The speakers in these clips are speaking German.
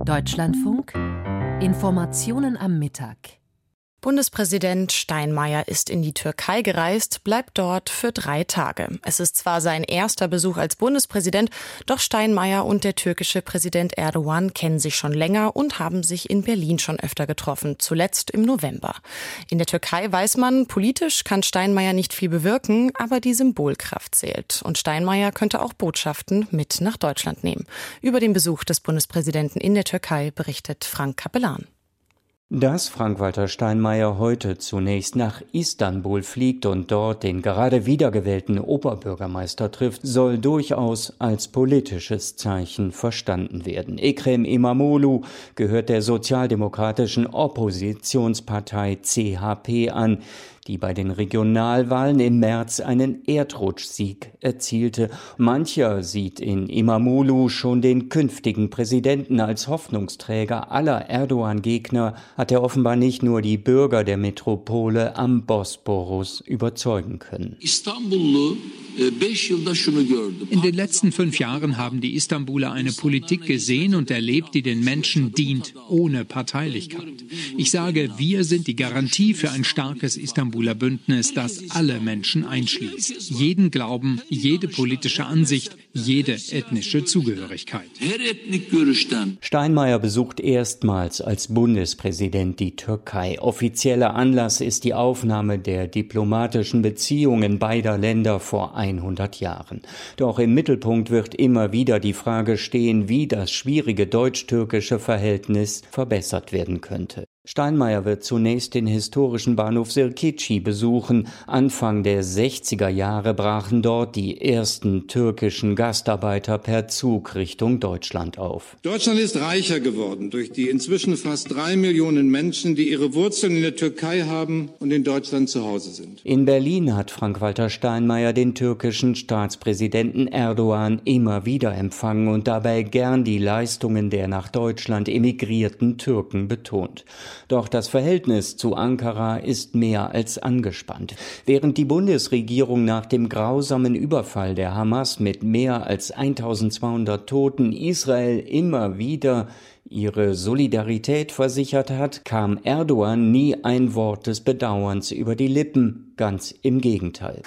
Deutschlandfunk Informationen am Mittag. Bundespräsident Steinmeier ist in die Türkei gereist, bleibt dort für 3 Tage. Es ist zwar sein erster Besuch als Bundespräsident, doch Steinmeier und der türkische Präsident Erdogan kennen sich schon länger und haben sich in Berlin schon öfter getroffen, zuletzt im November. In der Türkei weiß man, politisch kann Steinmeier nicht viel bewirken, aber die Symbolkraft zählt. Und Steinmeier könnte auch Botschaften mit nach Deutschland nehmen. Über den Besuch des Bundespräsidenten in der Türkei berichtet Frank Capellan. Dass Frank-Walter Steinmeier heute zunächst nach Istanbul fliegt und dort den gerade wiedergewählten Oberbürgermeister trifft, soll durchaus als politisches Zeichen verstanden werden. Ekrem İmamoğlu gehört der sozialdemokratischen Oppositionspartei CHP an, die bei den Regionalwahlen im März einen Erdrutschsieg erzielte. Mancher sieht in İmamoğlu schon den künftigen Präsidenten. Als Hoffnungsträger aller Erdogan-Gegner hat er offenbar nicht nur die Bürger der Metropole am Bosporus überzeugen können. In den letzten 5 Jahren haben die Istanbuler eine Politik gesehen und erlebt, die den Menschen dient, ohne Parteilichkeit. Ich sage, wir sind die Garantie für ein starkes Istanbuler Bündnis, das alle Menschen einschließt. Jeden Glauben, jede politische Ansicht, jede ethnische Zugehörigkeit. Steinmeier besucht erstmals als Bundespräsident die Türkei. Offizieller Anlass ist die Aufnahme der diplomatischen Beziehungen beider Länder vor 100 Jahren. Doch im Mittelpunkt wird immer wieder die Frage stehen, wie das schwierige deutsch-türkische Verhältnis verbessert werden könnte. Steinmeier wird zunächst den historischen Bahnhof Sirkeci besuchen. Anfang der 60er Jahre brachen dort die ersten türkischen Gastarbeiter per Zug Richtung Deutschland auf. Deutschland ist reicher geworden durch die inzwischen fast 3 Millionen Menschen, die ihre Wurzeln in der Türkei haben und in Deutschland zu Hause sind. In Berlin hat Frank-Walter Steinmeier den türkischen Staatspräsidenten Erdogan immer wieder empfangen und dabei gern die Leistungen der nach Deutschland emigrierten Türken betont. Doch das Verhältnis zu Ankara ist mehr als angespannt. Während die Bundesregierung nach dem grausamen Überfall der Hamas mit mehr als 1200 Toten Israel immer wieder ihre Solidarität versichert hat, kam Erdogan nie ein Wort des Bedauerns über die Lippen. Ganz im Gegenteil.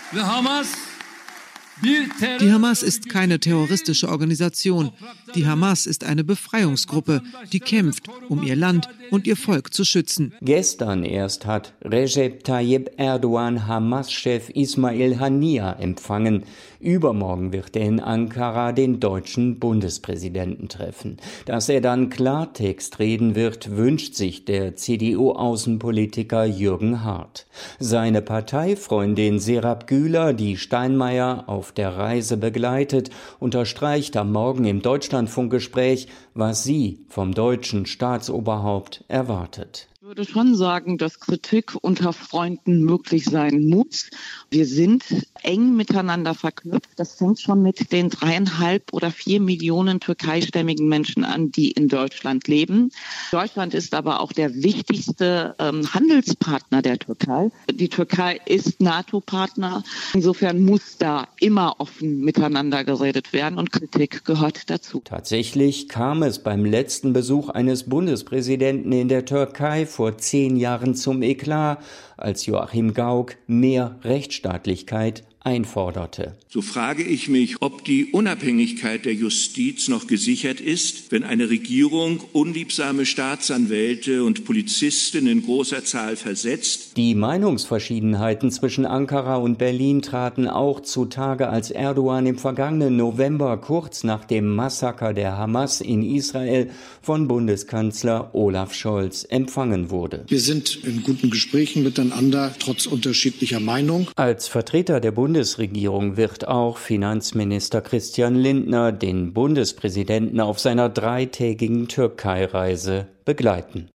Die Hamas ist keine terroristische Organisation. Die Hamas ist eine Befreiungsgruppe, die kämpft, um ihr Land und ihr Volk zu schützen. Gestern erst hat Recep Tayyip Erdogan Hamas-Chef Ismail Haniyeh empfangen. Übermorgen wird er in Ankara den deutschen Bundespräsidenten treffen. Dass er dann Klartext reden wird, wünscht sich der CDU-Außenpolitiker Jürgen Hart. Seine Parteifreundin Serap Güler, die Steinmeier auf der Reise begleitet, unterstreicht am Morgen im Deutschlandfunkgespräch, was sie vom deutschen Staatsoberhaupt erwartet. Ich würde schon sagen, dass Kritik unter Freunden möglich sein muss. Wir sind eng miteinander verknüpft. Das fängt schon mit den 3,5 oder 4 Millionen türkeistämmigen Menschen an, die in Deutschland leben. Deutschland ist aber auch der wichtigste Handelspartner der Türkei. Die Türkei ist NATO-Partner. Insofern muss da immer offen miteinander geredet werden und Kritik gehört dazu. Tatsächlich kam es beim letzten Besuch eines Bundespräsidenten in der Türkei vor 10 Jahren zum Eklat, als Joachim Gauck mehr Rechtsstaatlichkeit einforderte. So frage ich mich, ob die Unabhängigkeit der Justiz noch gesichert ist, wenn eine Regierung unliebsame Staatsanwälte und Polizisten in großer Zahl versetzt. Die Meinungsverschiedenheiten zwischen Ankara und Berlin traten auch zutage, als Erdogan im vergangenen November kurz nach dem Massaker der Hamas in Israel von Bundeskanzler Olaf Scholz empfangen wurde. Wir sind in guten Gesprächen miteinander, trotz unterschiedlicher Meinung. Als Vertreter der Bundesregierung wird auch Finanzminister Christian Lindner den Bundespräsidenten auf seiner 3-tägigen Türkei-Reise begleiten.